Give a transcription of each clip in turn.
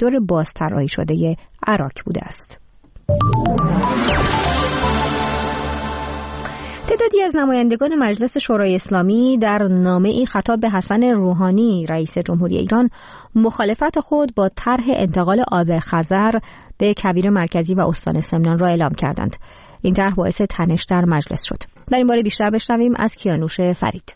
سکتور بازطراحی شده عراق بوده است. تعدادی از نمایندگان مجلس شورای اسلامی در نامه‌ای خطاب به حسن روحانی رئیس جمهوری ایران مخالفت خود با طرح انتقال آب خزر به کویر مرکزی و استان سمنان را اعلام کردند. این طرح باعث تنش در مجلس شد. در این باره بیشتر بشنویم از کیانوش فرید.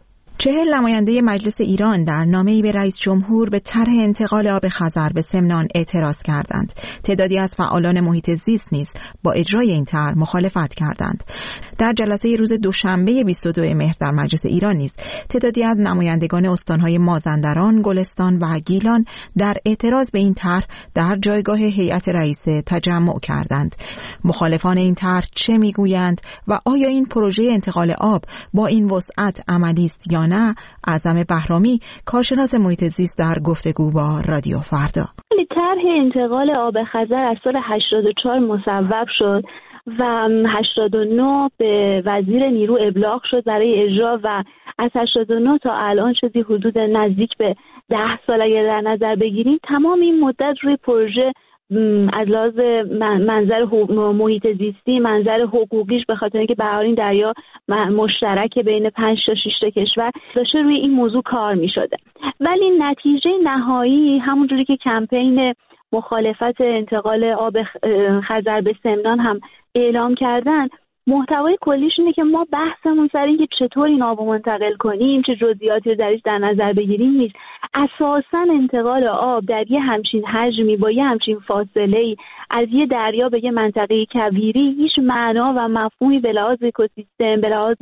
40 نماینده مجلس ایران در نامه‌ای به رئیس جمهور به طرح انتقال آب خزر به سمنان اعتراض کردند. تعدادی از فعالان محیط زیست نیز با اجرای این طرح مخالفت کردند. در جلسه روز دوشنبه 22 مهر در مجلس ایران نیز تعدادی از نمایندگان استان‌های مازندران، گلستان و گیلان در اعتراض به این طرح در جایگاه هیئت رئیسه تجمع کردند. مخالفان این طرح چه میگویند و آیا این پروژه انتقال آب با این وسعت عملی است یا نه؟ اعظم بهرامی، کارشناس محیط زیست، در گفتگو با رادیو فردا. طرح انتقال آب خزر از سال 84 مصوب شد و 89 به وزیر نیرو ابلاغ شد برای اجرا و از 89 تا الان چیزی حدود نزدیک به 10 سال اگر در نظر بگیریم، تمام این مدت روی پروژه از لحاظ منظر محیط زیستی، منظر حقوقیش، به خاطر اینکه بحرین دریا مشترک بین 5 تا 6 تا کشور داشته روی این موضوع کار می شده. ولی نتیجه نهایی همونجوری که کمپین مخالفت انتقال آب خزر به سمنان هم اعلام کردن، محتوای کلیش اینه که ما بحثمون سر این که چطور این آب منتقل کنیم، چه جزئیاتی رو درش در نظر بگیریم نیست. اساساً انتقال آب در یه همچین حجمی با یه همچین فاصله‌ای از یه دریا به یه منطقه کویری هیچ معنا و مفهومی به لحاظ اکوسیستم، به لحاظ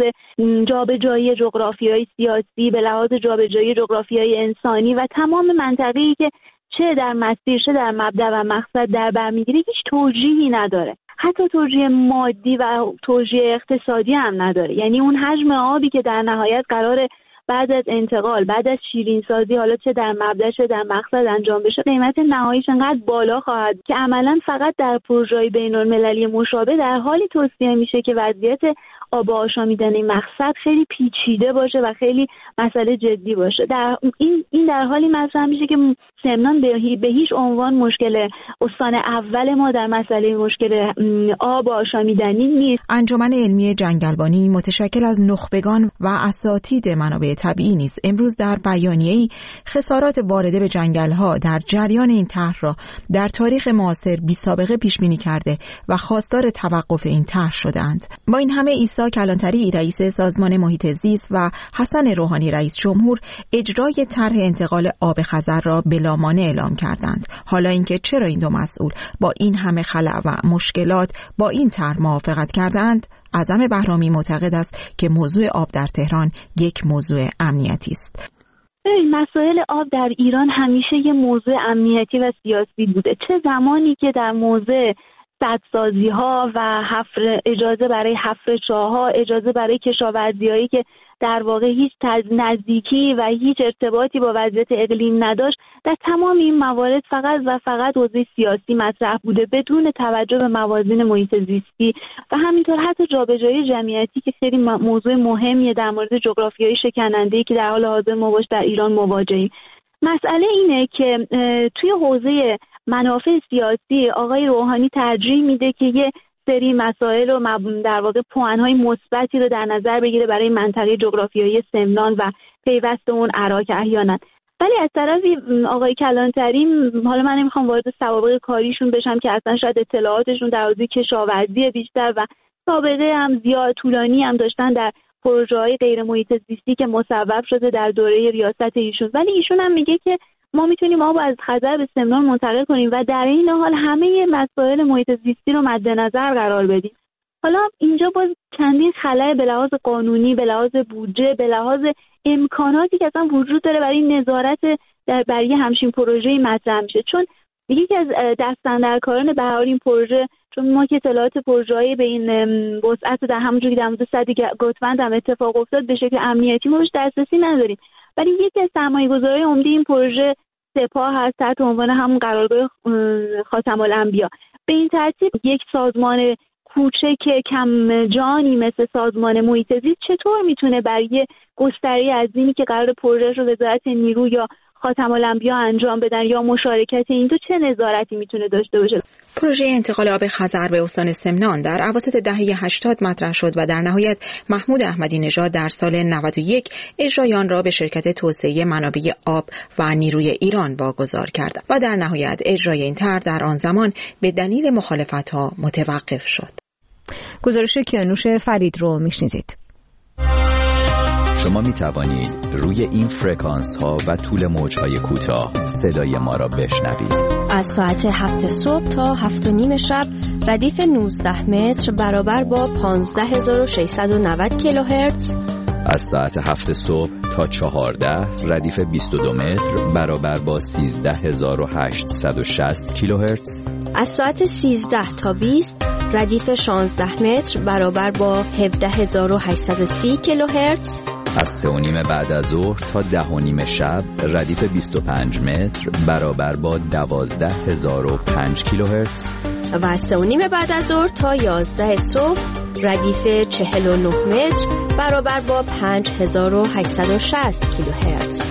جابجایی جغرافیایی سیاسی، به لحاظ جابجایی جغرافیایی انسانی و تمام منطقه‌ای که چه در مسیر چه در مبدأ و مقصد در بر میگیره هیچ توجیهی نداره. حتی توجیه مادی و توجیه اقتصادی هم نداره. یعنی اون حجم آبی که در نهایت قراره بعد از انتقال، بعد از شیرین سازی، حالا چه در مبدأ چه در مقصد انجام بشه، قیمت نهاییش انقدر بالا خواهد که عملاً فقط در پروژه‌های بین‌المللی مشابه در حالی توصیه میشه که وضعیت آب آشامیدن این مقصد خیلی پیچیده باشه و خیلی مسئله جدی باشه. در این در حالی مطرح میشه که سمنان به هیچ عنوان مشکل استان اول ما در مسئله مشکل آب آشامیدنی نیست. انجمن علمی جنگلبانی متشکل از نخبگان و اساتید منابع طبیعی نیز امروز در بیانیه‌ای خسارات وارده به جنگل‌ها در جریان این طرح را در تاریخ معاصر بی‌سابقه پیش‌بینی کرده و خواستار توقف این طرح شدند. با این همه عیسی کلانتری رئیس سازمان محیط زیست و حسن روحانی رئیس جمهور اجرای طرح انتقال آب خزر را بلامانع اعلام کردند. حالا اینکه چرا این دو مسئول با این همه خلأ و مشکلات با این طرح موافقت کردند، اعظم بهرامی معتقد است که موضوع آب در تهران یک موضوع امنیتی است. مسائل آب در ایران همیشه یه موضوع امنیتی و سیاسی بوده. چه زمانی که در موضوع سدسازی ها و اجازه برای حفر چاه‌ها، اجازه برای کشاورزی‌هایی که در واقع هیچ نزدیکی و هیچ ارتباطی با وضعیت اقلیم نداشت، در تمام این موارد فقط و فقط حوزه سیاسی مطرح بوده بدون توجه به موازین محیط زیستی و همینطور حتی جابجایی جمعیتی که خیلی موضوع مهمیه در مورد جغرافیای شکننده‌ای که در حال حاضر ما باش در ایران مواجهیم. مسئله اینه که توی حوزه منافع سیاسی آقای روحانی ترجیح میده که یه سری مسائل و در واقع پوانهای مثبتی رو در نظر بگیره برای منطقه جغرافیایی سمنان و پیوست اون عراق احیانا. ولی از طرفی آقای کلانتری، حالا من نمیخوام وارد سوابق کاریشون بشم که اصلا شاید اطلاعاتشون در حوزه کشاورزی بیشتر و سابقه هم زیاد طولانی هم داشتن در پروژه‌های غیر محیط زیستی که مصوب شده در دوره ریاست ایشون، ولی ایشون هم میگه که ما میتونیم آب از خزر به سمنان منتقل کنیم و در این حال همه مسائل محیط زیستی رو مد نظر قرار بدیم. حالا اینجا باز چندین خلأ به لحاظ قانونی، به لحاظ بودجه، به لحاظ امکاناتی که اصلا وجود داره برای نظارت برای همچین پروژه‌ای مطرح میشه. چون یکی از دستاندرکاران بهار این پروژه، چون ما که اطلاعات پروژه‌ای به این وسعت در همونجوری که در مورد سد گوتمند هم اتفاق افتاد به شکل امنیتی ما بهش دسترسی نداریم، ولی یکی از سرمایه‌گذارهای عمده این پروژه سپاه هست تحت عنوان همون قرارگاه خاتم الانبیا. به این ترتیب یک سازمان کوچک کم جانی مثل سازمان محیط زیست چطور میتونه برای گستره عظیمی که قرار پروژه رو وزارت نیرو یا خاتم الانبیا انجام بدن یا مشارکت این تو چه نظارتی میتونه داشته باشه؟ پروژه انتقال آب خزر به استان سمنان در اواسط دهه 80 مطرح شد و در نهایت محمود احمدی نژاد در سال 91 اجرای آن را به شرکت توسعه منابع آب و نیروی ایران واگذار کرد و در نهایت اجرای این طرح در آن زمان به دلیل مخالفت‌ها متوقف شد. گزارش کیانوش فرید رو میشنیدید. شما می توانید روی این فرکانس ها و طول موج های کوتاه صدای ما را بشنوید. از ساعت 7 صبح تا 7:30 شب ردیف 19 متر برابر با 15690 کیلوهرتز. از ساعت 7 صبح تا 14 ردیف 22 متر برابر با 13860 کیلوهرتز. از ساعت 13 تا 20 ردیف 16 متر برابر با 17830 کیلوهرتز. از 3:30 بعد از ظهر تا 10:30 شب ردیف 25 متر برابر با 12005 کیلوهرتز. و از 3:30 بعد از ظهر تا 11 صبح ردیف 49 متر برابر با 5860 کیلوهرتز.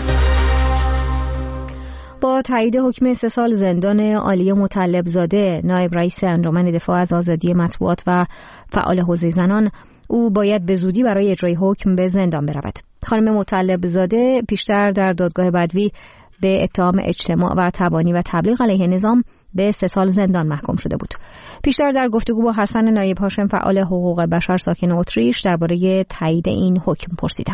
با تایید حکم 3 سال زندان عالی مطلب زاده، نایب رئیس انجمن دفاع از آزادی مطبوعات و فعال حوزه زنان، او باید به زودی برای اجرای حکم به زندان برود. خانم مطلب زاده پیشتر در دادگاه بدوی به اتهام اجتماع و تبانی و تبلیغ علیه نظام به 3 سال زندان محکوم شده بود. پیشتر در گفتگو با حسن نایب هاشم فعال حقوق بشر ساکن اتریش درباره تایید این حکم پرسیدم.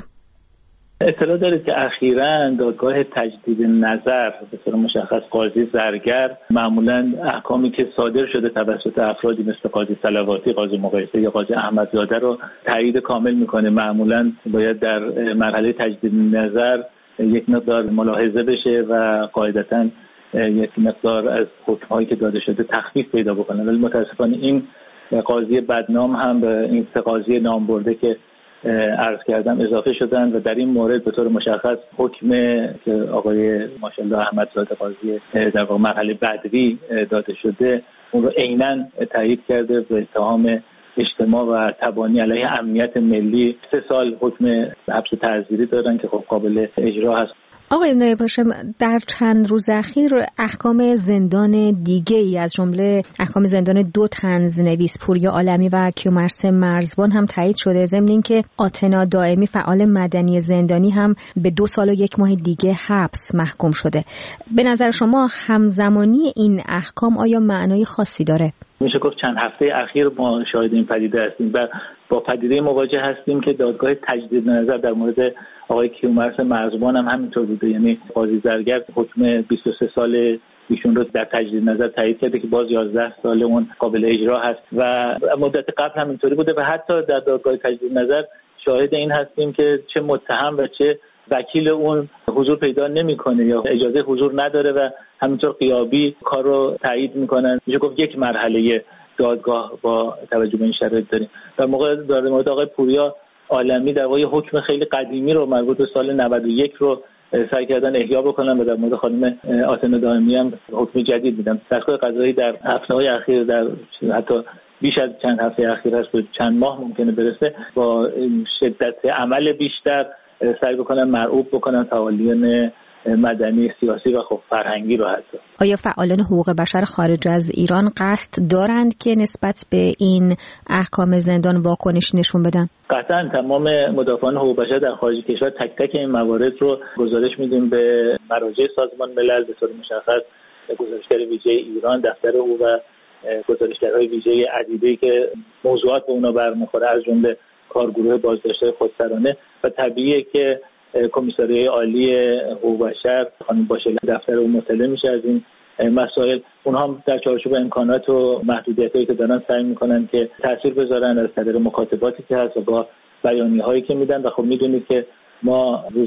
اطلاع دارید که اخیراً دادگاه تجدید نظر به طور مشخص قاضی زرگر معمولاً احکامی که صادر شده توسط افرادی مثل قاضی صلواتی، قاضی مقایسه یا قاضی احمدزاده رو تایید کامل میکنه. معمولاً باید در مرحله تجدید نظر یک مقدار ملاحظه بشه و قاعدتاً یک مقدار از حکم‌هایی که داده شده تخفیف پیدا بکنه. ولی متاسفانه این قاضی بدنام هم به این سه قاضی نامبرده که عرض کردم اضافه شدن و در این مورد به طور مشخص حکم که آقای ماشاءالله احمدزاده قاضی در واقع مرحله بدوی داده شده اون رو عیناً تایید کرده به اتهام اجتماع و تبانی علیه امنیت ملی. 3 سال حکم حبس تعزیری دارن که خب قابل اجرا هست. آقای نایب هاشم، در چند روز اخیر احکام زندان دیگه ای از جمله احکام زندان 2 طنزنویس پوریا عالمی و کیومرث مرزبان هم تایید شده، ضمن اینکه آتنا دائمی فعال مدنی زندانی هم به 2 سال و 1 ماه دیگه حبس محکوم شده. به نظر شما همزمانی این احکام آیا معنای خاصی داره؟ میشه گفت چند هفته اخیر ما شاهد این پدیده هستیم و با پدیده مواجه هستیم که دادگاه تجدید نظر در مورد آقای کیومرث مرزبان هم همینطور بوده. یعنی قاضی زرگر حکم 23 سال ایشون رو در تجدید نظر تایید کرده که باز 11 سال اون قابل اجرا هست و مدت قبل هم اینطوری بوده و حتی در دادگاه تجدید نظر شاهد این هستیم که چه متهم و چه وکیل اون حضور پیدا نمیکنه یا اجازه حضور نداره و همینطور غیابی کار رو تایید میکنن. میشه گفت یک مرحله دادگاه با توجه به این شرایط داریم. در مورد آقای پوریا عالمی در واقع حکم خیلی قدیمی رو مربوط به سال 91 رو سعی کردن احیا بکنن و در مورد خانم آتنا دائمی هم حکم جدید میدن. دستگاه قضایی در هفته‌های اخیر در حتی بیش از چند هفته اخیر هست و چند ماه ممکنه برسه با شدت عمل بیشتر سعی بکنن مرعوب بکنن فعالین مدنی، سیاسی و خب فرهنگی رو حتی. آیا فعالان حقوق بشر خارج از ایران قصد دارند که نسبت به این احکام زندان واکنش نشون بدن؟ قطعا تمام مدافعان حقوق بشر در خارج کشور تک تک این موارد رو گزارش میدیم به مراجع سازمان ملل، به طور مشخص گزارشگر ویژه ایران، دفتر او و گزارشگرهای ویژه عدیده‌ای که موضوعات به اونا برمیخوره از جمله کارگروه بازداشت‌های خودسرانه و طبیعیه که کمیساریای عالی حقوق بشر خانم باشلی دفتر او مطلع میشه از این مسائل. اونها هم در چارچوب امکانات و محدودیتایی که دارن سعی میکنن که تاثیر بذارن از طریق مکاتباتی که هست و با بیانیه‌هایی که میدن و خب میدونید که ما روز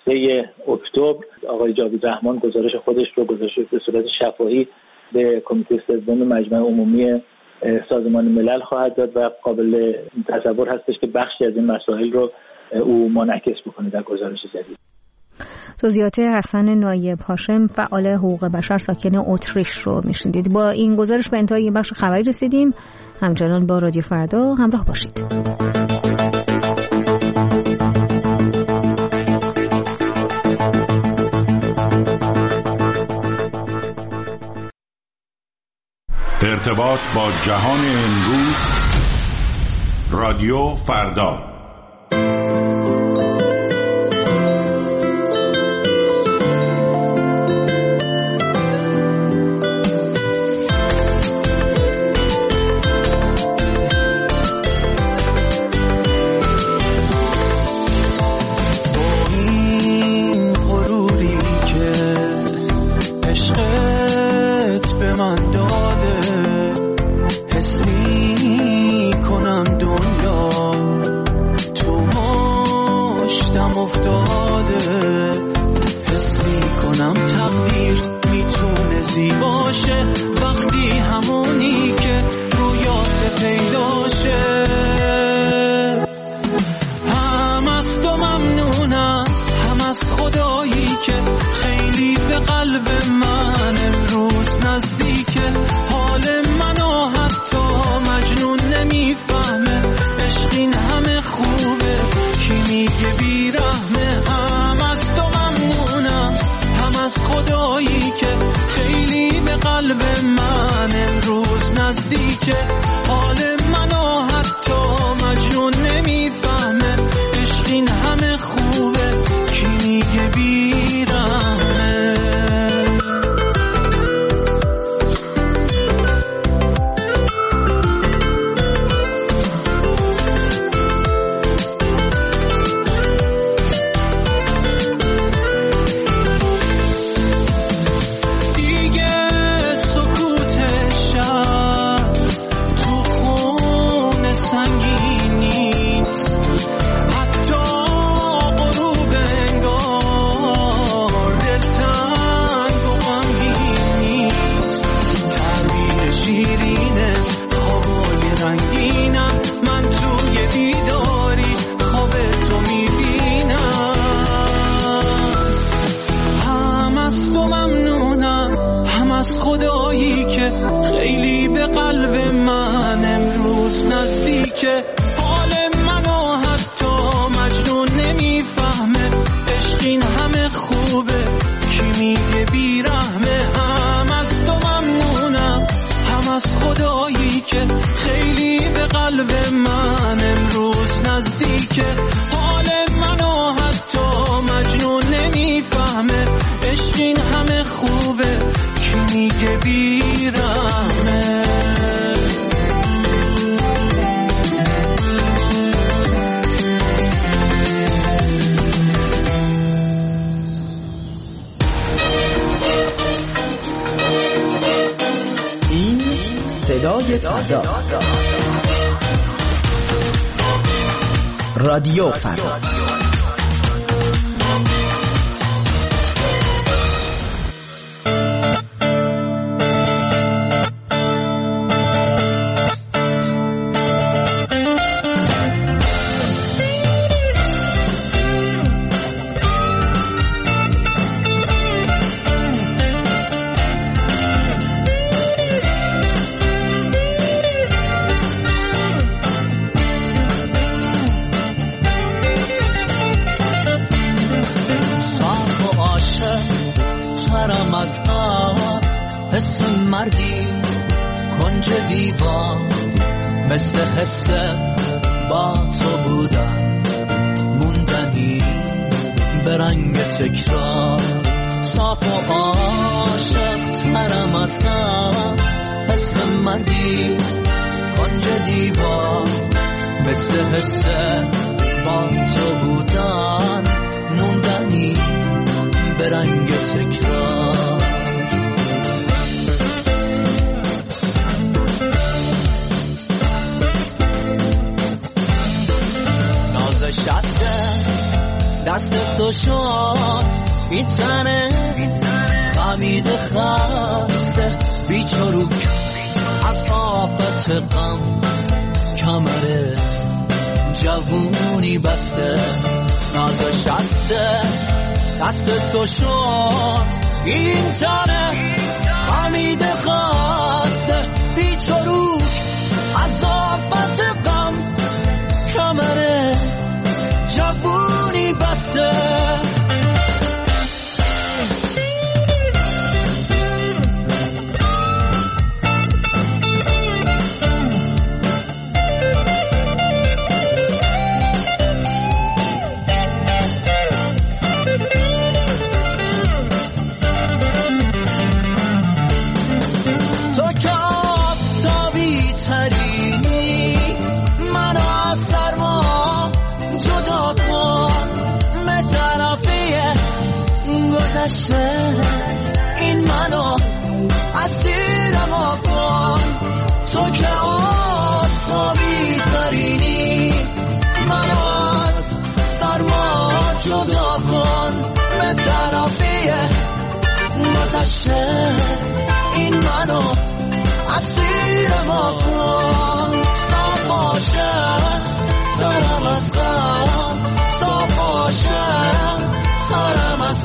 3 اکتبر آقای جاوید رحمان گزارش خودش رو گزارش به صورت شفاهی به کمیته سوم مجمع عمومی سازمان ملل خواهد داد و قابل تصور هستش که بخشی از این مسائل رو او منعکس بکنه در گزارش جدید. توضیحات حسن نایب هاشم فعال حقوق بشر ساکن اتریش رو میشنیدید. با این گزارش به انتهای این بخش خبری رسیدیم. همچنان با رادیو فردا همراه باشید. ارتباط با جهان امروز، رادیو فردا. رادیو فردا. دست تو شد این تنه خمید خسته بیچروک از آفت غم کمره جوونی بسته نازش دست تو شد این تنه خمید خسته بیچروک از آفت غم کمره جوونی بسته گذشته این منو اسیرم آکن تو که آفتابی ترینی منو از سرما جدا کن به طرفی گذشته این منو اسیرم آکن صاف باشه سرم از غم صاف باشه سرم از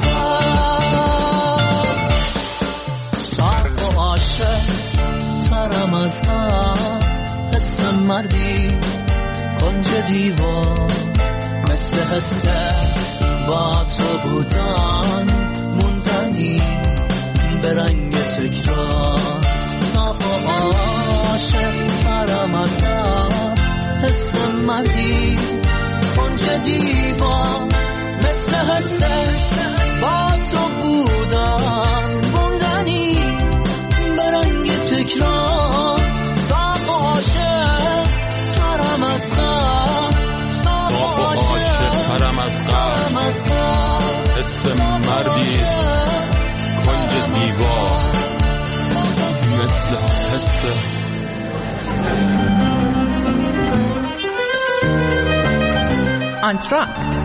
غم صاف باشه سرم از غم حس مردی کنج دیوار مثل حس با تو بودن موندنی به رنگ تکرار صاف باشه سرم از غم حس مردی کنج دیوار مثل حس با تو بودن موندنی به رنگ تکرار صاف باشه سرم از غم صاف باشه سرم از غم حس مردی کنج دیوار مثل حس آنتراکت.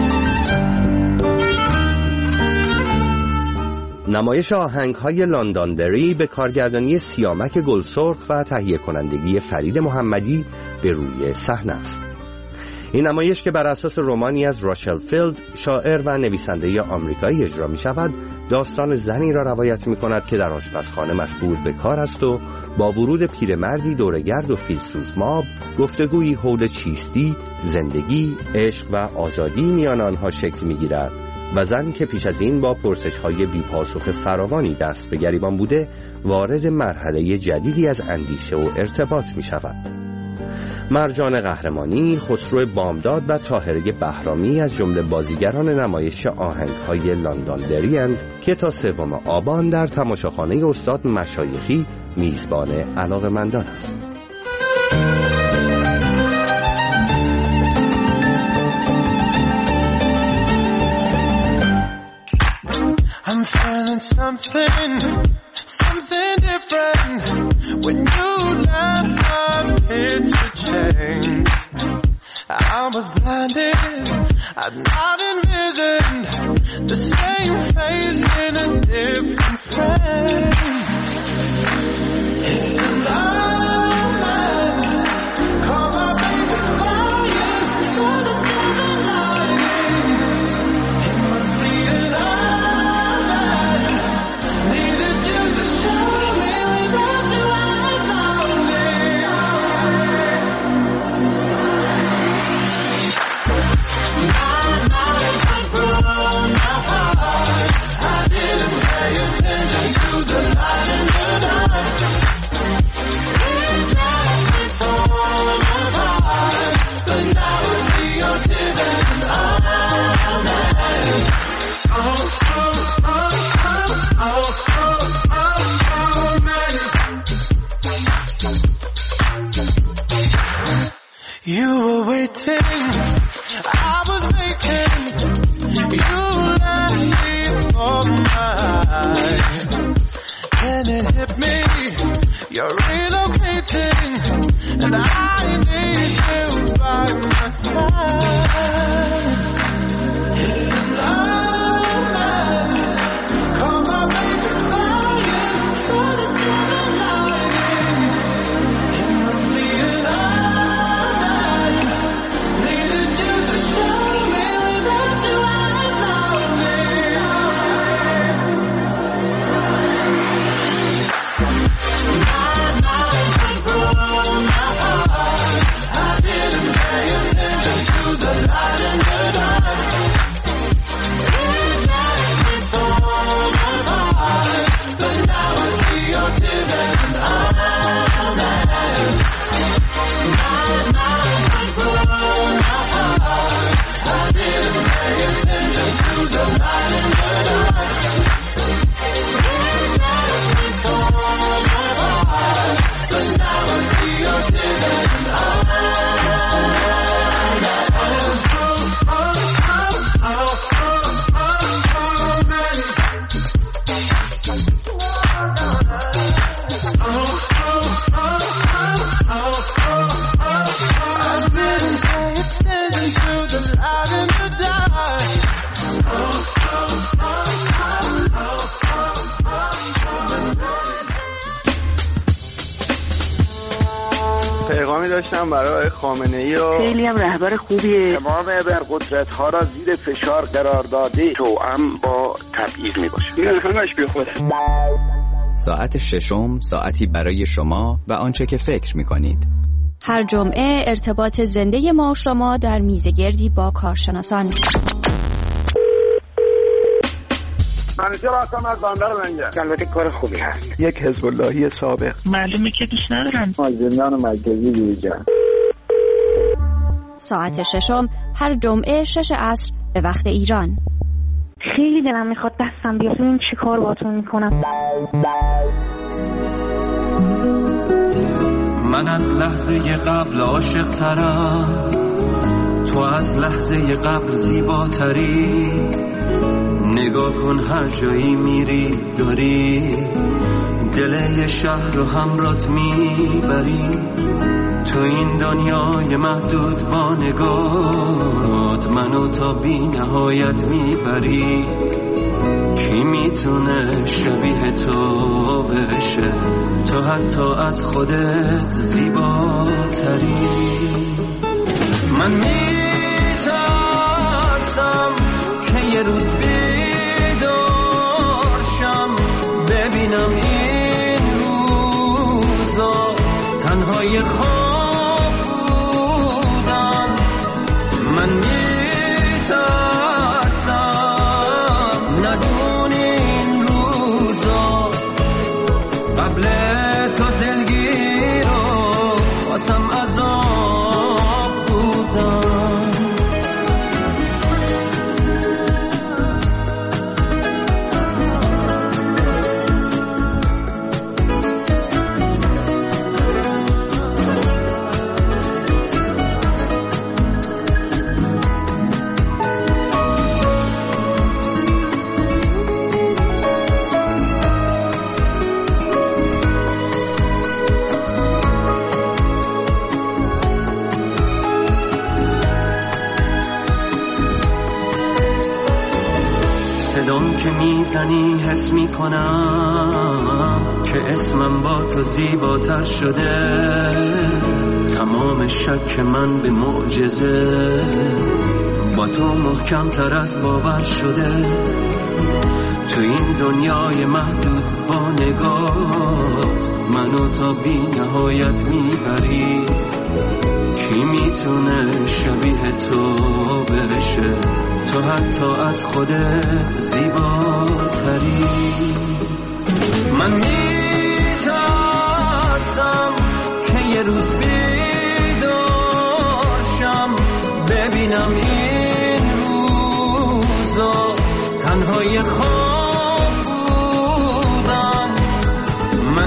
نمایش آهنگ‌های لندن‌دری به کارگردانی سیامک گلسرخ و تهیه کنندگی فرید محمدی به روی صحنه است. این نمایش که بر اساس رمانی از راشل فیلد شاعر و نویسنده آمریکایی اجرا می شود، داستان زنی را روایت می کند که در آشپزخانه مشغول به کار است و با ورود پیرمردی دورگرد و فیلسوف ماب گفتگویی حول چیستی، زندگی، عشق و آزادی میان آنها شکل می گیرد و زن که پیش از این با پرسش‌های بی‌پاسخ فراوانی دست به گریبان بوده وارد مرحله جدیدی از اندیشه و ارتباط می شود. مرجان قهرمانی، خسرو بامداد و طاهره بهرامی از جمله بازیگران نمایش آهنگ‌های لندن‌دری اند که تا 3 آبان در تماشاخانه استاد مشایخی میزبان علاقه‌مندان است. I'm feeling something different. When you left, I'm here to change. I was blinded, I'd not envisioned the same face in a different frame. It's an man, call my baby crying for the silver lining. It must be an man, needed you to show me without you I'm lonely. My mind was blown apart. I didn't pay attention to the light in the dark. It left me torn apart, but now I see your tears and I'm mad. Oh, oh, oh, oh, oh, oh, oh, man. You were waiting, I was waiting. You left me for mine. Then it hit me, you're relocating, and I need you by my side. It's an man, call my baby crying for the silver lining. It must be an man, needed you to show me without you I'm lonely. My mind was blown apart. I didn't pay attention to the light in the dark. It left me torn apart, but now I see your tears and I'm mad. My mind was blown apart. I didn't pay attention to the light in the dark. It left me torn apart, but now I see your tears and I'm mad. Oh, oh, oh, oh, oh, oh, man. پیغامی داشتم برای خامنه‌ای و خیلی هم رهبر خوبیه. تمام ابرقدرت‌ها را زیر فشار قرار داده توأم با تبعیض میباشه. این همش بیخوده. ساعت ششم ساعتی برای شما و آنچه که فکر می‌کنید. هر جمعه ارتباط زنده ما و شما در میزگردی با کارشناسان. منیجر هستم از بندر لنگر. البته کار خوبی هست. یک حزب اللهی سابق. معلومه که دوست ندارم. زندان مرکزی دیجان. ساعت ششم هر جمعه 6 عصر به وقت ایران. خیلی دلم میخواد دستم بیاد ببینم چی کار باهاتون میکنم. من از لحظه قبل عاشق ترم، تو از لحظه قبل زیباتری. نگاه کن هر جایی میری داری دل شهر رو همرات میبری. تو این دنیای محدود با نگات منو تا بی نهایت میبری. کی میتونه شبیه تو بشه؟ تو حتی از خودت زیباتری. من میترسم که یه روز بیدارشم ببینم این روزا تنهای خواب بودن. من میترسم ندونی این روزا قبل تو دلگیر و واسم عذاب بودن. صدام که میزنی حس میکنم که اسمم با تو زیباتر شده. تمام شک من به معجزه با تو محکم تر از باور شده. تو این دنیای محدود با نگات منو تا بی نهایت میبری. کی میتونه شبیه تو بشه؟ تو حتی از خودت زیباتری. من میترسم که یه روز بیدارشم ببینم این روزا تنهای خواب بودن. من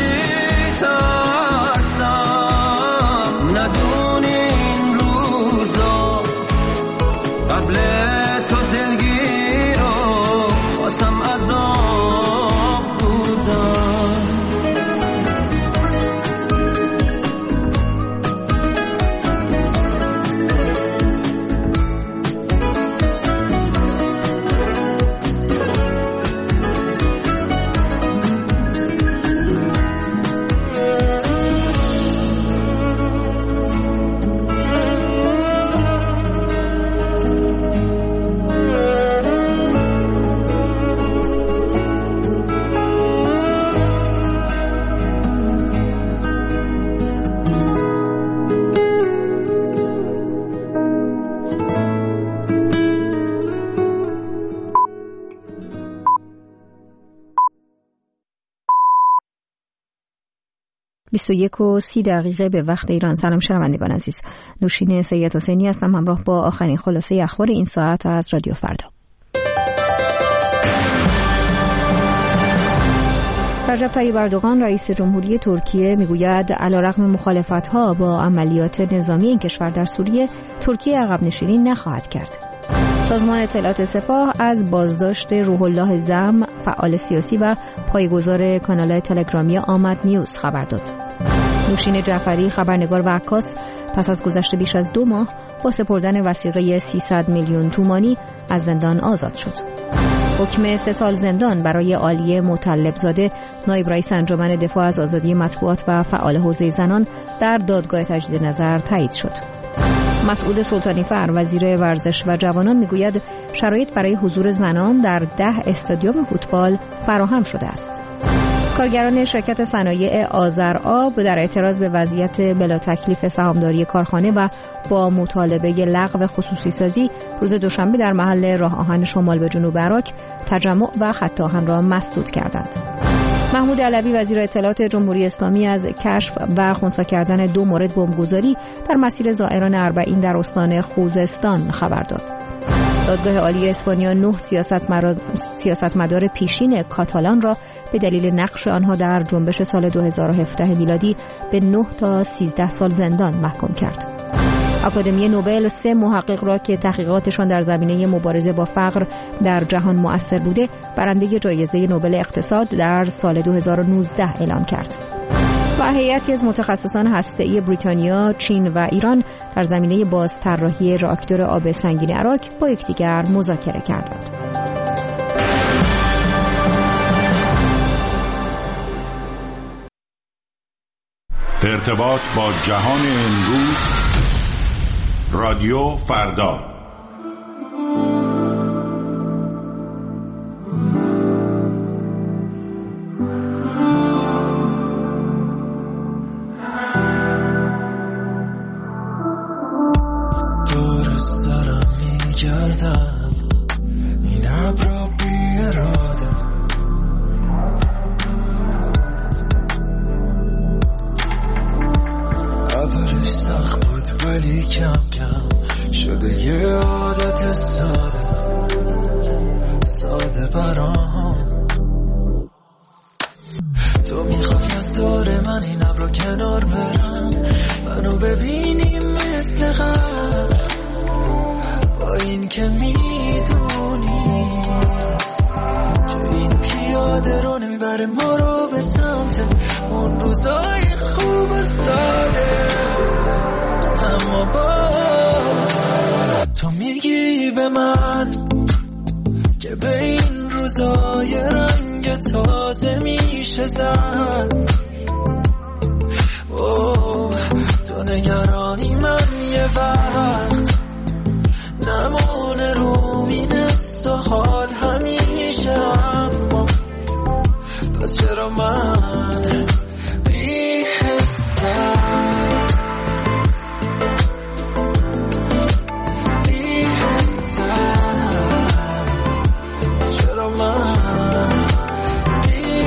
میترسم ندونی این روزا قبل تو دلگیر و واسم عذاب بودن. بیست و 30 به وقت ایران. سلام شنوندگان عزیز، نوشین سید حسینی هستم همراه با آخرین خلاصه اخبار این ساعت از رادیو فردا. رجب طیب اردوغان رئیس جمهوری ترکیه میگوید علیرغم مخالفت‌ها با عملیات نظامی این کشور در سوریه، ترکیه عقب نشینی نخواهد کرد. سازمان اطلاعات سپاه از بازداشت روح الله زم، فعال سیاسی و پایه‌گذار کانال تلگرامی آمد نیوز خبر داد. نوشین جعفری خبرنگار و عکاس پس از گذشت بیش از 2 ماه با سپردن وثیقه 300 میلیون تومانی از زندان آزاد شد. حکم 3 سال زندان برای عالیه مطلبزاده نایب رئیس انجمن دفاع از آزادی مطبوعات و فعال حوزه زنان در دادگاه تجدید نظر تایید شد. مسعود سلطانیفر وزیر ورزش و جوانان میگوید شرایط برای حضور زنان در 10 استادیوم فوتبال فراهم شده است. کارگران شرکت صنایع آذرآب در اعتراض به وضعیت بلا تکلیف سهامداری کارخانه و با مطالبه لغو خصوصی سازی روز دوشنبه در محل راه آهن شمال به جنوب عراق تجمع و خط آهن را مسدود کردند. محمود علوی وزیر اطلاعات جمهوری اسلامی از کشف و خنثی کردن 2 مورد بمبگذاری در مسیر زائران اربعین در استان خوزستان خبر داد. دادگاه عالی اسپانیا 9 سیاستمدار پیشین کاتالان را به دلیل نقش آنها در جنبش سال 2017 میلادی به 9 تا 13 سال زندان محکوم کرد. آکادمی نوبل 3 محقق را که تحقیقاتشان در زمینه مبارزه با فقر در جهان مؤثر بوده برنده جایزه نوبل اقتصاد در سال 2019 اعلام کرد. و هیئتی از متخصصان هسته‌ای بریتانیا، چین و ایران در زمینه بازطراحی راکتور آب سنگین عراق با یکدیگر مذاکره کردند. ارتباط با جهان امروز، رادیو فردا. دور سرم میگردم این ابرا بی اراده، اولش سخت بود ولی کم کم شده یه عادت ساده برام. تو میخوای از دور من این ابرا کنار برم، منو ببینی مثل قبل، با این که میدونی که این پیاده رو نمیبره ما رو به سمت اون روزای خوب ساده. اما باز تو میگی به من که به این روزای رنگ تازه میشه زد. تو نگرانی من یه وقت نمونه رو مینست و حال همیشه، اما پس چرا من بی حسم چرا من بی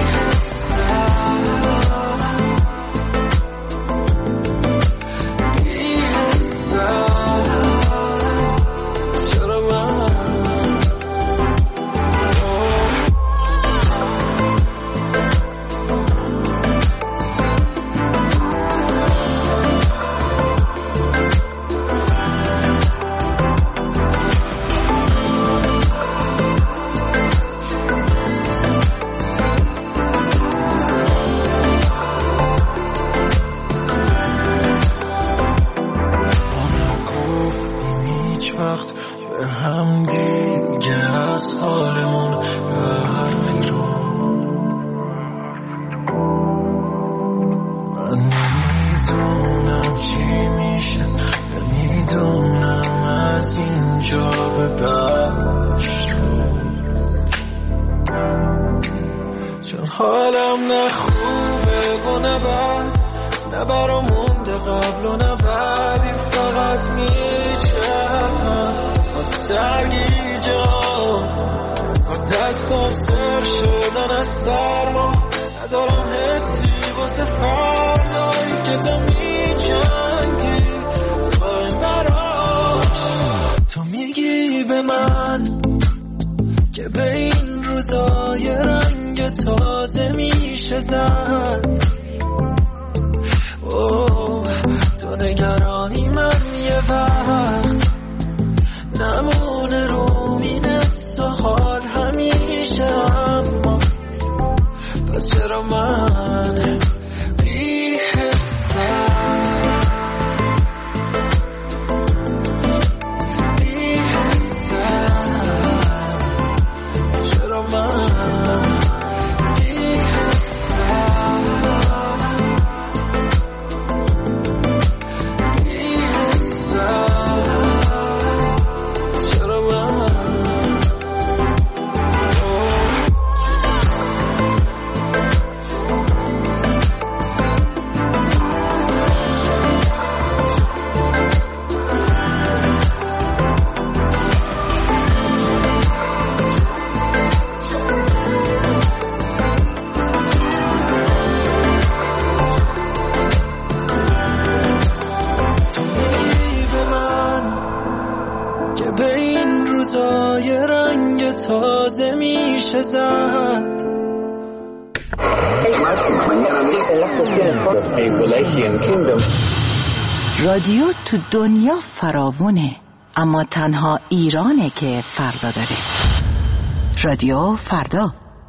حالم نه خوبه و نه بد، نه برا مونده قبل و نه بعدی، فقط میچرم با سرگیجم با دستم سر شدن از سرما، ندارم حسی واسه فردایی که تو میجنگی با این براش. تو میگی به من که به این روزای رنگ تازه میشه زد. تو نگرانی من یه وقت نمونه رو مینست و حال همیشه، اما پس چرا من بی حسم بی حسم چرا تازه میشه زد. رادیو تو دنیا فراوونه، اما تنها ایرانه که فردا داره. رادیو فردا.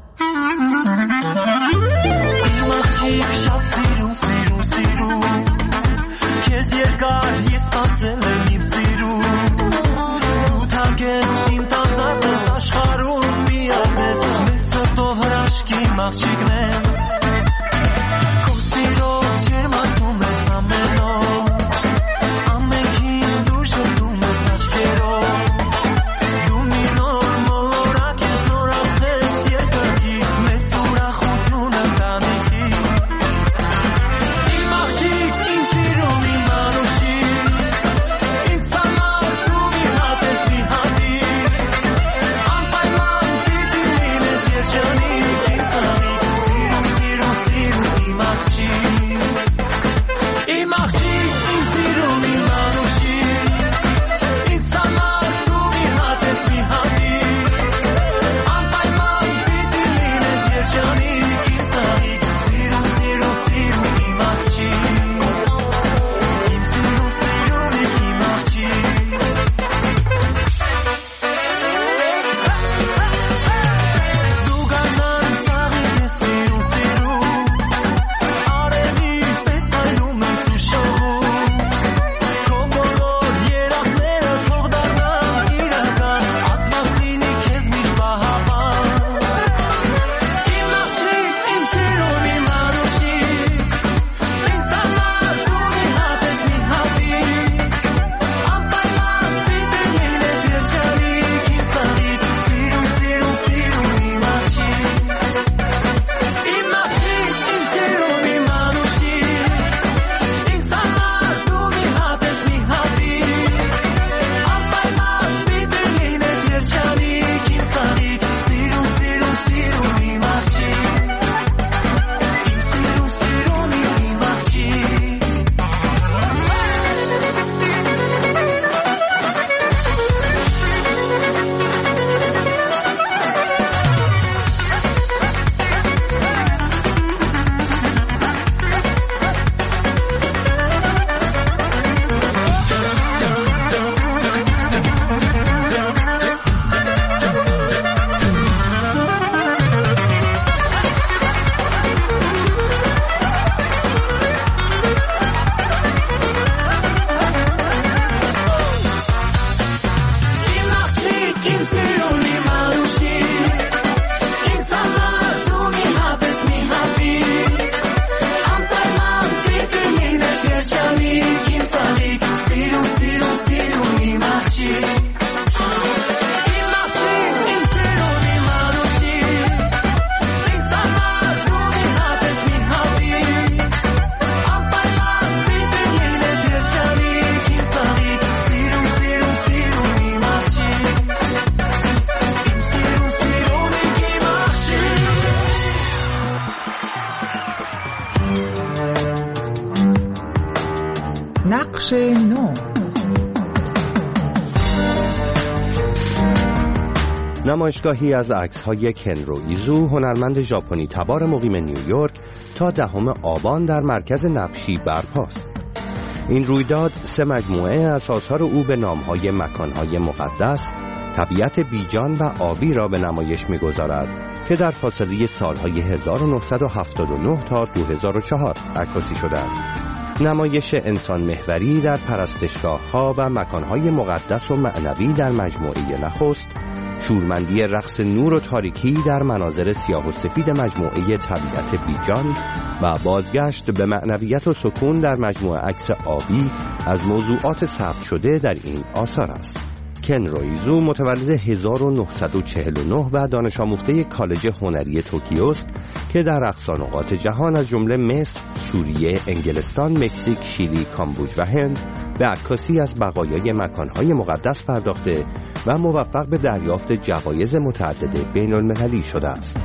نقش نو. نمایشگاهی از عکس‌های کنرو ایزو، هنرمند ژاپنی تبار مقیم نیویورک، تا 10 آبان در مرکز نقشی برپاست. این رویداد 3 مجموعه از آثار او به نام‌های مکان‌های مقدس، طبیعت بیجان و آبی را به نمایش می‌گذارد که در فاصله سال‌های 1979 تا 2004 عکاسی شده‌اند. نمایش انسان محوری در پرستشگاه‌ها و مکان‌های مقدس و معنوی در مجموعه نخست، شورمندی رقص نور و تاریکی در مناظر سیاه و سفید مجموعه طبیعت بیجان و بازگشت به معنویت و سکون در مجموعه عکس آبی از موضوعات ثبت شده در این آثار است. کنرو ایزو متولد 1949 و دانش آموخته کالج هنری توکیو است که در اقصا نقاط جهان از جمله مصر، سوریه، انگلستان، مکزیک، شیلی، کامبوج و هند به عکاسی از بقایای مکانهای مقدس پرداخته و موفق به دریافت جوایز متعدد بین المللی شده است.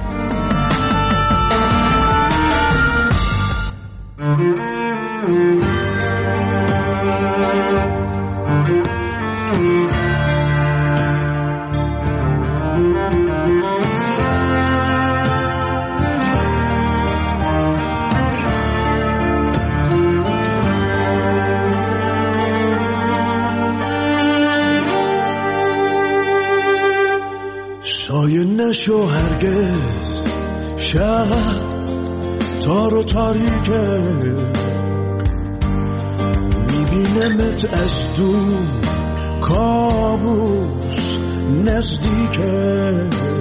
نشو هرگز شب تار و تاریکه، میبینمت از دور کابوس نزدیکه،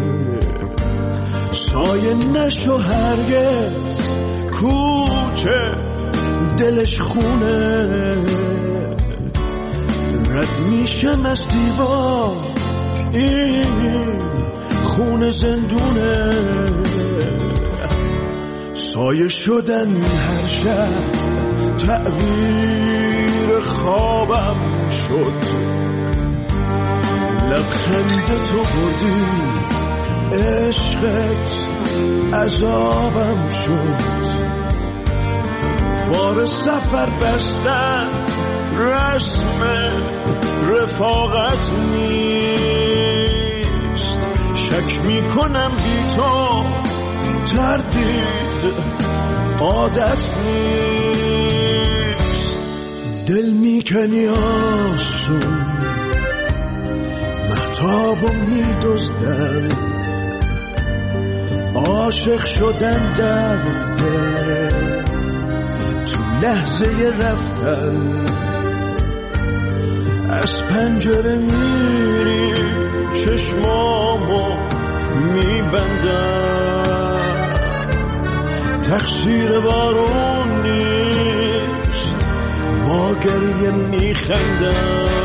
سایه نشو هرگز کوچه دلش خونه، رد میشم از دیوار این خونه زندونه، سایه شدن هر شب تعبیر خوابم شد، لبخند تو بردی عشقت عذابم شد، بار سفر بستن رسم رفاقت نیست، شک میکنم بی تو تردید عادت نیست، دل میکنی آسون مهتابو میدزدن، عاشق شدن درده تو لحظه رفتن، از پنجره میری چشمامو میبندم، تقصیر بارون نیست با گریه میخندم،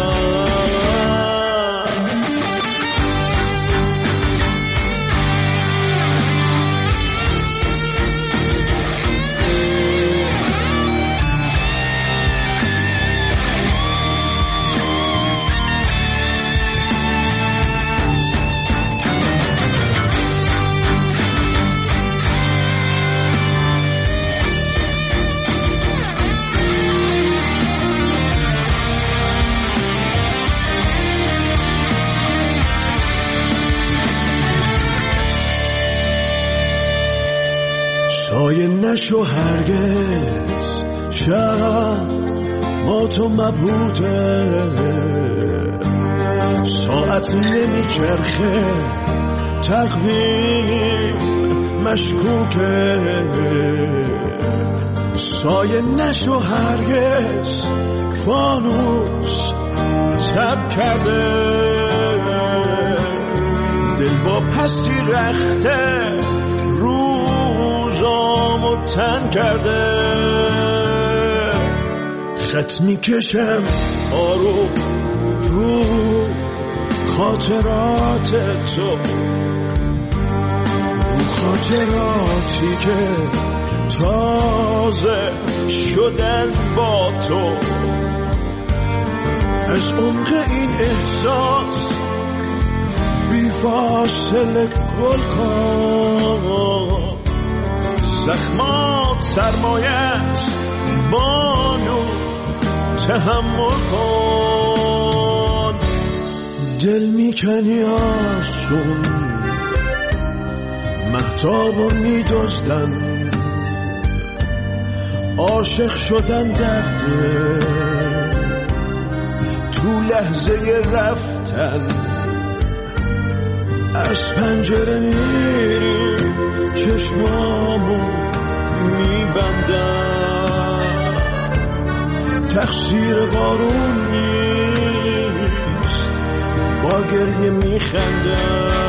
سایه نشو هرگز شب با تو مبهوته، ساعت نمیچرخه تقویم مشکوکه، سایه نشو هرگز فانوس تب کرده، دل با پسی رخته روزامو تن کرده، خط میکشم آروم رو خاطرات تو، رو خاطراتی که تازه شدن با تو، از عمق این احساس بی فاصله گل کن، زخمات سرمایه است بانو تحمل کن، دل میکنی آسون مهتابو میدزدن، عاشق شدن درده تو لحظه رفتن، از پنجره میری چشمامو میبندم، تقصیر بارون نیست با گریه میخندم،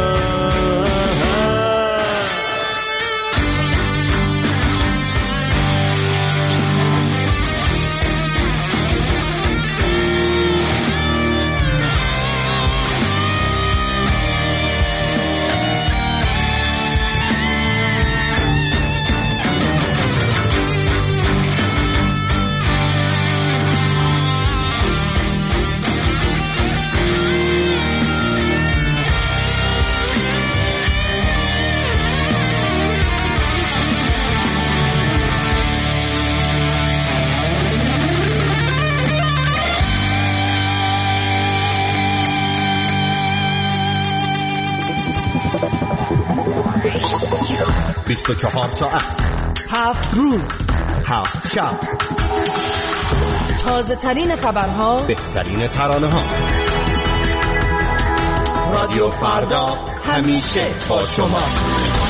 24 ساعت 7 روز 7 شب، تازه ترین خبرها، بهترین ترانه ها، رادیو فردا همیشه با شماست.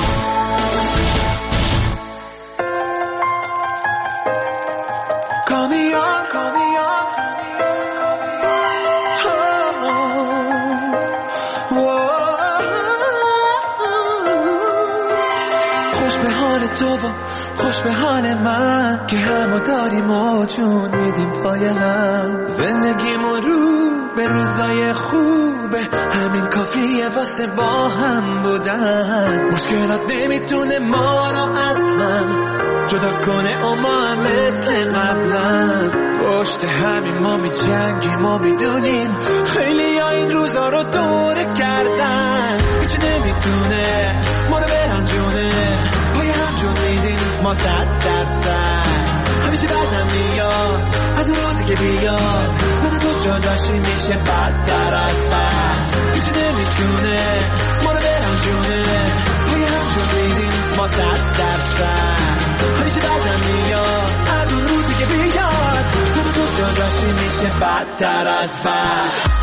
خوش به حال من که همو داریم و جون میدیم پای هم. زندگیمون رو به روزای خوبه، همین کافیه واسه با هم بودن. مشکلات نمیتونه ما رو از هم جدا کنه و ما هم مثل قبلا پشت همین ما می جنگیم و میدونیم خیلی ها این روزا رو دوره کردن. هیچی نمیتونه ما رو برنجونه، پای هم جون میدیم ما 100%. همیشه بعدم میاد از اون روزی که بیاد من تو جداشی میشه بدتر از بد. هیچی نمیتونه ما رو برنجونه، پای هم جون میدیم ما 100%. همیشه بعدم میاد از اون روزی که بیاد من تو جداشی میشه بدتر از بد.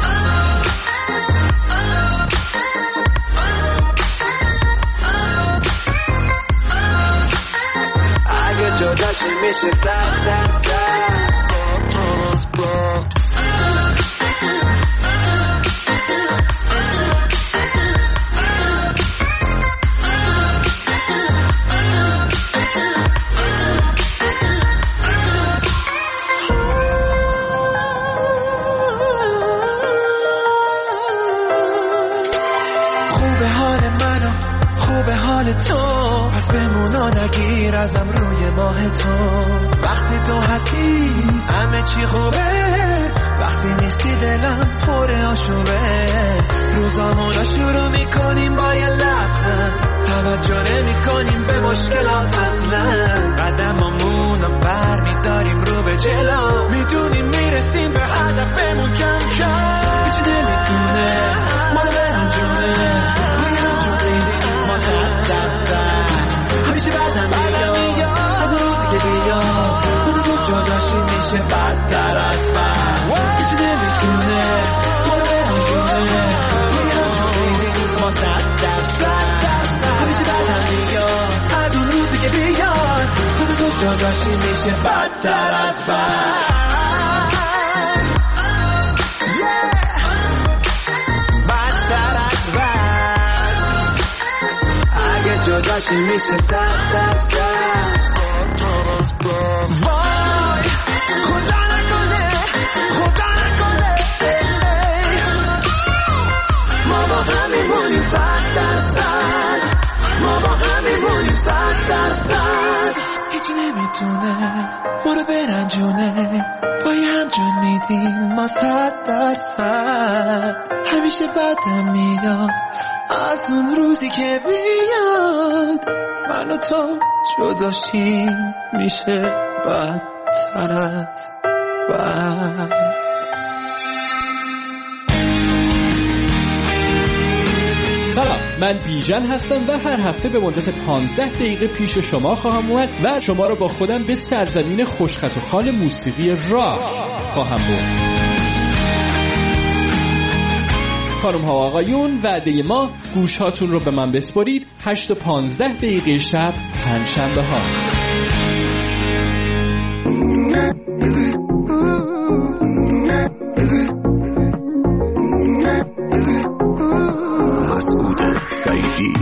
جداشی میشه 100%. خوبه حال منو، خوبه حال تو، پس بمونا نگیر ازم روی ماه تو. وقتی تو هستی همه چی خوبه، وقتی نیستی دلم پر آشوبه. روزامونو شروع میکنیم با یه لبخند، توجه نمیکنیم به مشکلات اصلا. قدمامونو بر میداریم رو به جلو، میدونیم میرسیم به هدفمون کم کم. هیچی نمیتونه ما رو برنجونه، روی هم جون میدیم ما 100%. همیشه بعدم میاد از اون روزی که بیاد من تو جداشی میشه بدتر از بد. هیچی نمیتونه ما رو برنجونه، روی هم جون میدیم ما 100%. همیشه بعدم میاد از اون روزی که بیاد من تو جداشی میشه بدتر از بد. جداشی میشه 100%. وای خدا نکنه، خدا نکنه ما با همیمونیم 100%. ما با همیمونیم 100%. هیچی نمیتونه ما رو برنجونه، پای هم جون میدیم ما 100%. همیشه بدم میاد از اون روزی که بیاد من و تو جداشیم میشه بدتر از بد. سلام، من بیژن هستم و هر هفته به مدت 15 دقیقه پیش شما خواهم اومد و شما رو با خودم به سرزمین خوشخط و خال موسیقی راک خواهم برد. خانم ها و آقایون، وعده ما گوش هاتون رو به من بسپارید 8 تا 15 دقیقه شب پنجشنبه ها. مسعود سعیدی.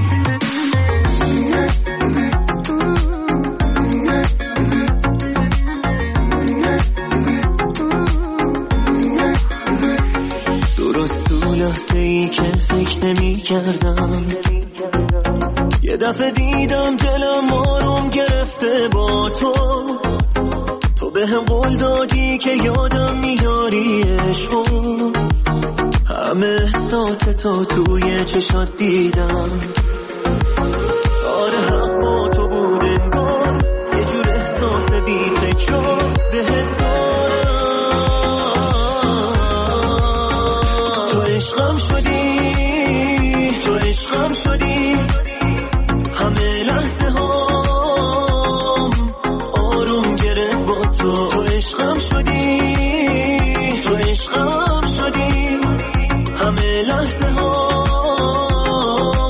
لحظه‌ای که فکر نمی کردم یه دفعه دیدم دلم آروم گرفته با تو. تو به هم قول دادی که یادم میاری عشقو، همه احساس تو توی چشات دیدم. آره حق با تو بود انگار، یه جور احساس بی تکرار بهت دارم. تو عشقم شدی، تو عشقم شدی، همه لحظه ها آروم گرفت با تو. تو عشقم شدی، تو عشقم شدی، همه لحظه ها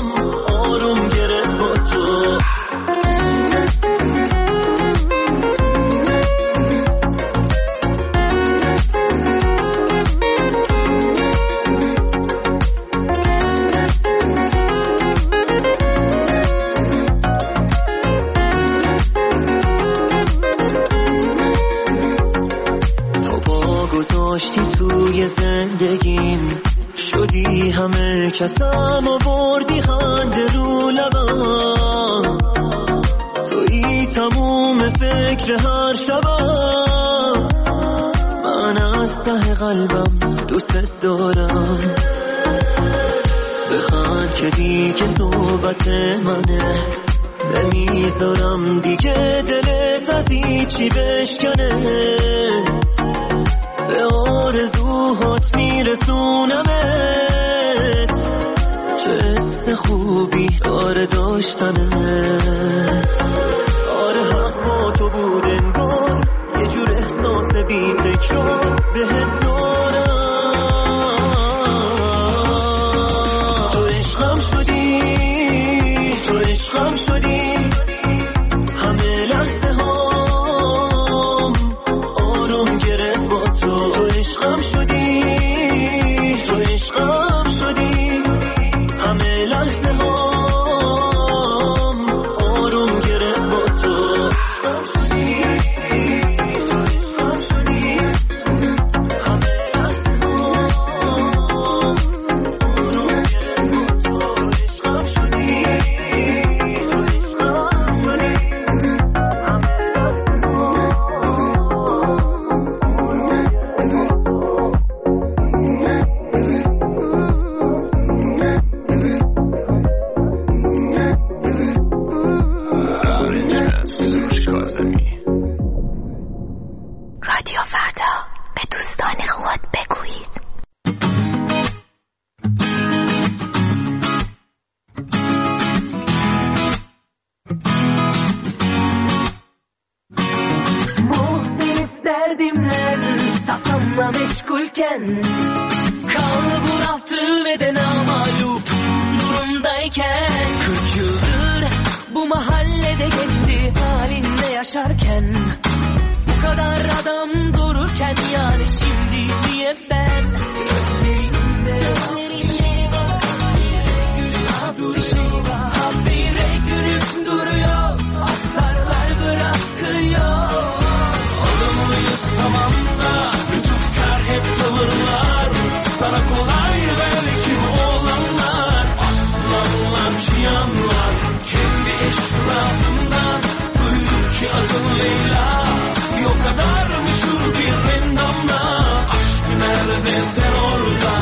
گذاشتی توی زندگیم، شدی همه کسم و بردی خنده رو لبم، توی تموم فکر هر شبم، من از ته قلبم دوست دارم. بخند که دیگه نوبت منه، نمیذارم دیگه دلت از هیچی بشکنه، به آرزوهات میرسونمت، چه حس خوبی داره داشتنت. آره حق با تو بود انگار، یه جور احساس بی تکرار بهت دارم. تو عشقم شدی، تو عشقم شدی، همه لحظه هام آروم گرفت با تو. تو عشقم شدی، تو عشقم شدی، همه لحظه هام آروم گرفت با تو. عشقم شدی، تو عشقم شدی، همه لحظه هام آروم گرفت با تو. عشقم شدی، رادیو فردا، به دوستان خود بگویید. Muhtemelen derdimle saplanma meşgulken, kal bu raftı ve de namalup durumdayken, 40 yıldır bu mahallede kendi halinde yaşarken, bu kadar adam dururken, yani şimdi niye ben gözlerinde habire gülüp duruyor, astarlar bırakıyor. Adamıyız tamam da lütufkar hep tavırlar, sana kolay belki olanlar, aslanlar çıyanlar, kendi eşrafından duyduk ki adın Leyla, bir o kadar meşhur bir endamla, aşk nerede sen orada.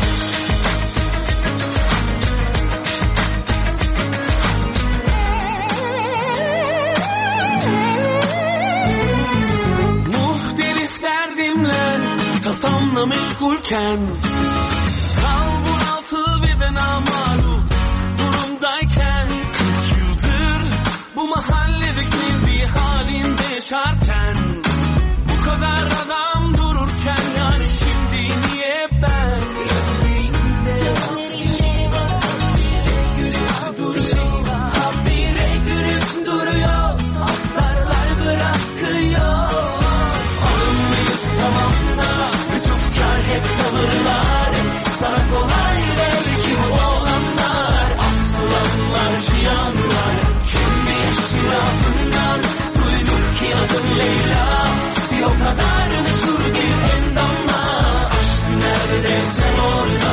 Muhtelif derdimle tasamla meşgulken, kal bunaltı ve de namalup durumdayken, 40 yıldır bu mahallede kendi halinde yaşarken, bu kadar adam dururken, yani şimdi niye ben gözlerinde habire gülüp duruyor, astarlar bırakıyor. Alımlıyız tamam da lütufkar hep tavırlar, sana kolay belki olanlar, aslanlar çıyanlar, kendi eşrafından duyduk ki adın Leyla, bir o kadar meşhur bir endamla, aşk nerede sen orada.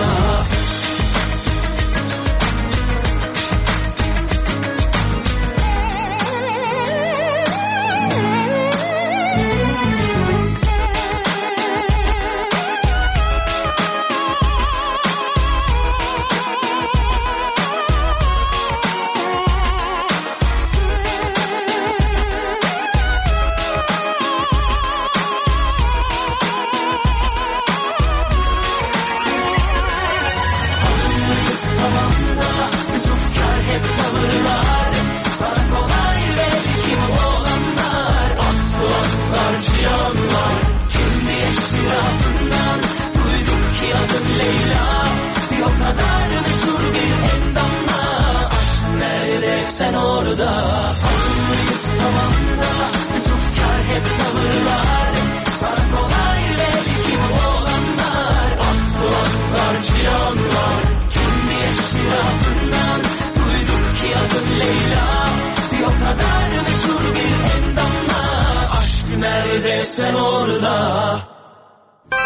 Sen orada anlıyız tamam da lütufkar hep tavırlar, sana kolay belki olanlar, aslanlar çıyanlar, kendi eşrafından duyduk ki adın Leyla, bir o kadar meşhur bir endamla, aşk nerede sen orada.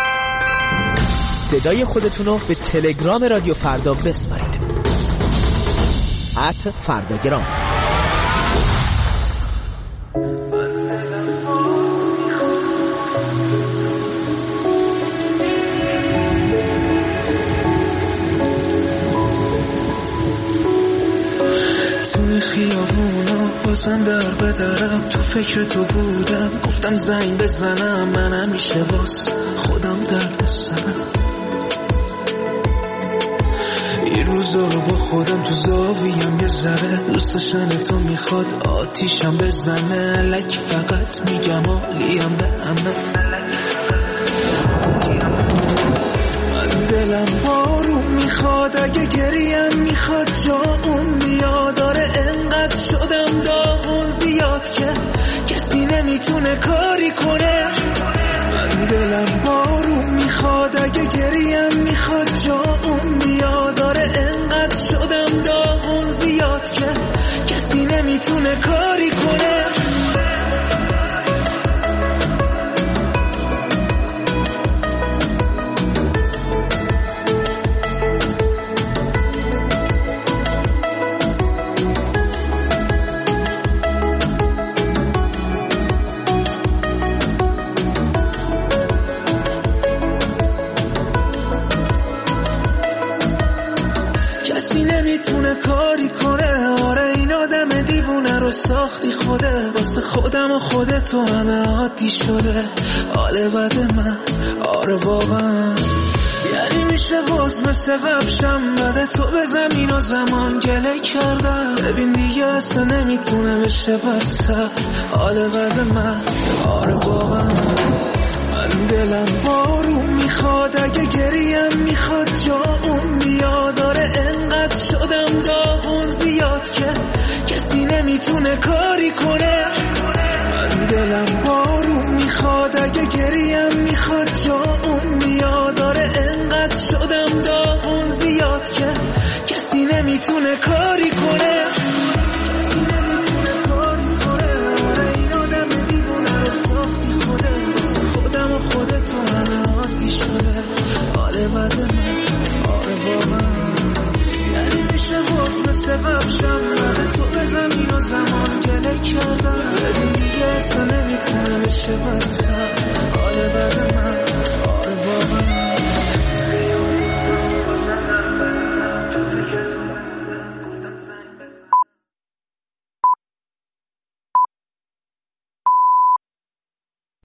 صدای خودتون رو به تلگرام رادیو فردا بسپارید. @فرداگرام. توی خیابونا بازم در بدرم، تو فکر تو بودم، گفتم زنگ بزنم، من همیشه باز خودم درد سرم. این روزا رو با خودم تو زاویم یه ذره، دوست داشتن تو میخواد آتیشم بزنه، لک فقط میگم عالیم به همه. من دلم بارون میخواد، اگه گریم میخواد جاون بیاد، داره انقدر شدم داغون زیاد که کسی نمیتونه کاری کنه. من دلم بارون میخواد، اگه گریم میخواد جاون بیاد، داره انقدر شدم داغون زیاد که کسی نمیتونه کاری کنه. کاری کنه. آره این آدم دیوونه رو ساختی خوده، واسه خودم و خودتو همه عادی شده. حال بد من آره واقعا، یعنی میشه باز مثل قبشم، بده تو به زمین و زمان گله کردم. ببین دیگه اصلا نمیتونه بشه بدتر. حال بد من آره واقعا، من دلم بارون میخواد، اگه گریم میخواد جاون بیاد، داره انقدر شدم داغون زیاد که کسی نمیتونه کاری کنه. من دلم بارون میخواد، اگه گریم میخواد جاون بیاد، داره انقدر شدم داغون زیاد که کسی نمیتونه کاری کنه. خودتو همه عادی شده. آره بد من آره واقعا، یعنی میشه باز مثل قبشم، بده تو به زمین و زمان گله کردم. ببین دیگه اصلا نمیتونه بشه بد.